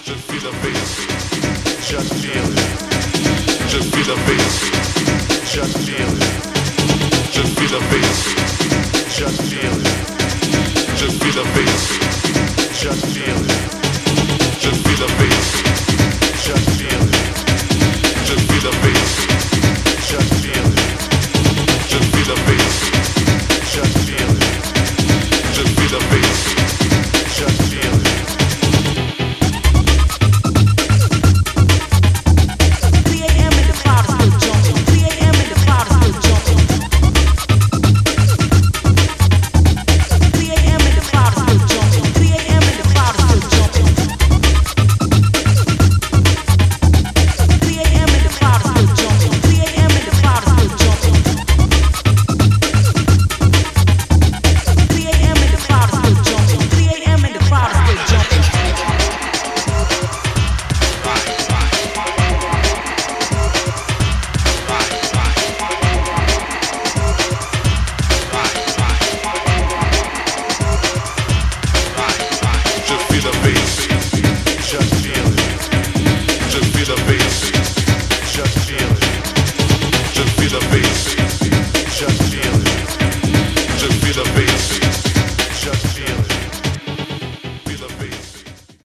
Just feel the bass. Just feel it. Just feel the bass. Just feel it. Just feel the bass. Just feel it. Just feel the bass. Just feel it.